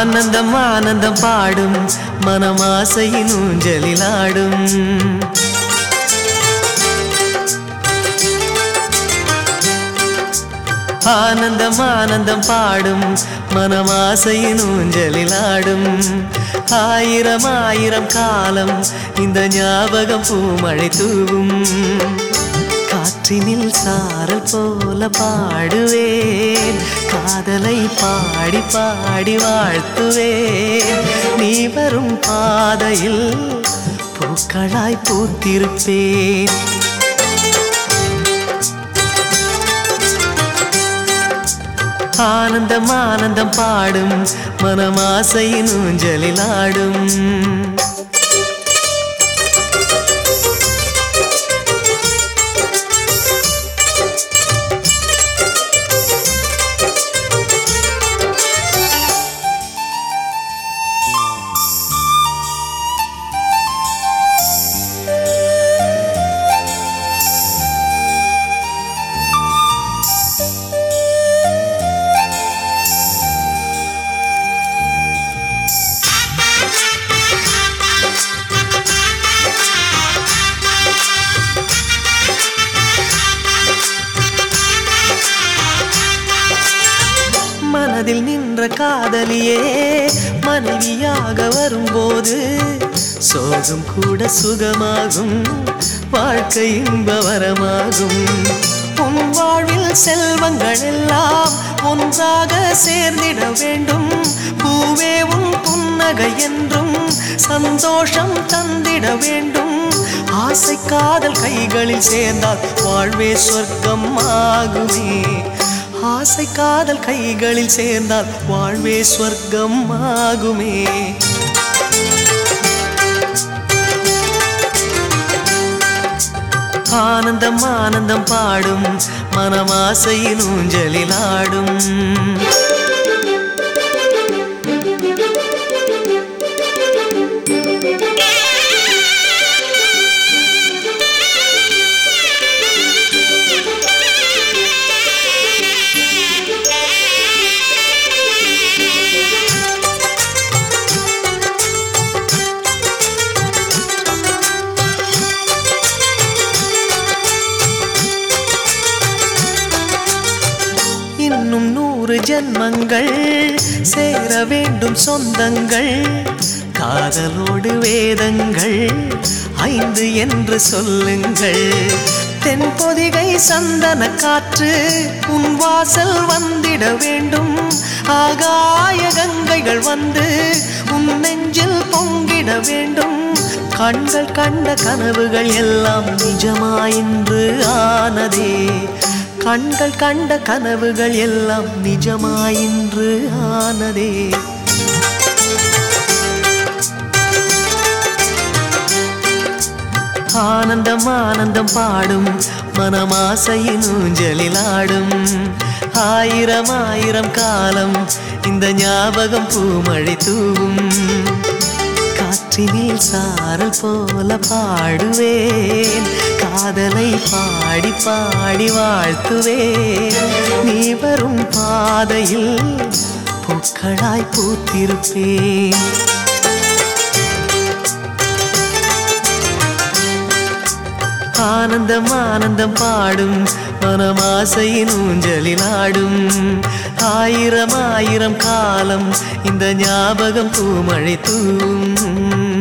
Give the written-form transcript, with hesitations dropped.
ஆனந்தம் ஆனந்தம் பாடும் மனமாசையின் ஊஞ்சலிலாடும். ஆனந்தம் ஆனந்தம் பாடும் மனமாசையின் ஊஞ்சலிலாடும். ஆயிரம் ஆயிரம் காலம் இந்த ஞாபகம் பூமழை தூவும். காற்றினில் சாரல் போல பாடுவேன், காதலை பாடி பாடி வாழ்த்துவேன். நீ வரும் பாதையில் பூக்களாய் பூத்திருப்பேன். ஆனந்தம் ஆனந்தம் பாடும் மனமாசையின் ஊஞ்சலிலாடும். மனதில் நின்ற காதலியே மனைவியாக வரும்போது சோகம் கூட சுகமாகும், வாழ்க்கை இன்பவரமாகும். உன் வாழ்வில் செல்வங்கள் எல்லாம் ஒன்றாக சேர்ந்திட வேண்டும். பூவே உன் புன்னகை என்றும் சந்தோஷம் தந்திட வேண்டும். ஆசை காதல் கைகளில் சேர்ந்தால் வாழ்வே சொர்க்கம் ஆகுமே. ஆசை காதல் கைகளில் சேர்ந்தால் வாழ்வே சொர்க்கம் ஆகுமே. ஆனந்தம் ஆனந்தம் பாடும் மனமாசையின் ஊஞ்சலிலாடும். இன்னும் 100 ஜன்மங்கள் சேர வேண்டும் சொந்தங்கள். காதலோடு வேதங்கள் 5 என்று சொல்லுங்கள். தென்பொதிகை சந்தன காற்று உன் வாசல் வந்திட வேண்டும். ஆகாய கங்கைகள் வந்து உன் நெஞ்சில் பொங்கிட வேண்டும். கண்கள் கண்ட கனவுகள் எல்லாம் நிஜமாயின்று ஆனதே. கண்கள் கண்ட கனவுகள் எல்லாம் நிஜமாயின்று ஆனதே. ஆனந்தம் ஆனந்தம் பாடும் மனமாசையின் ஊஞ்சலிலாடும். ஆயிரம் ஆயிரம் காலம் இந்த ஞாபகம் பூமழை தூவும். காற்றினில் சாரல் போல பாடுவேன், காதலை பாடி பாடி வாழ்த்துவேன். நீ வரும் பாதையில் பூக்களாய் பூத்திருப்பேன். ஆனந்தம் ஆனந்தம் பாடும் மனமாசையின் ஊஞ்சலிலாடும். ஆயிரம் ஆயிரம் காலம் இந்த ஞாபகம் பூமழை தூவும்.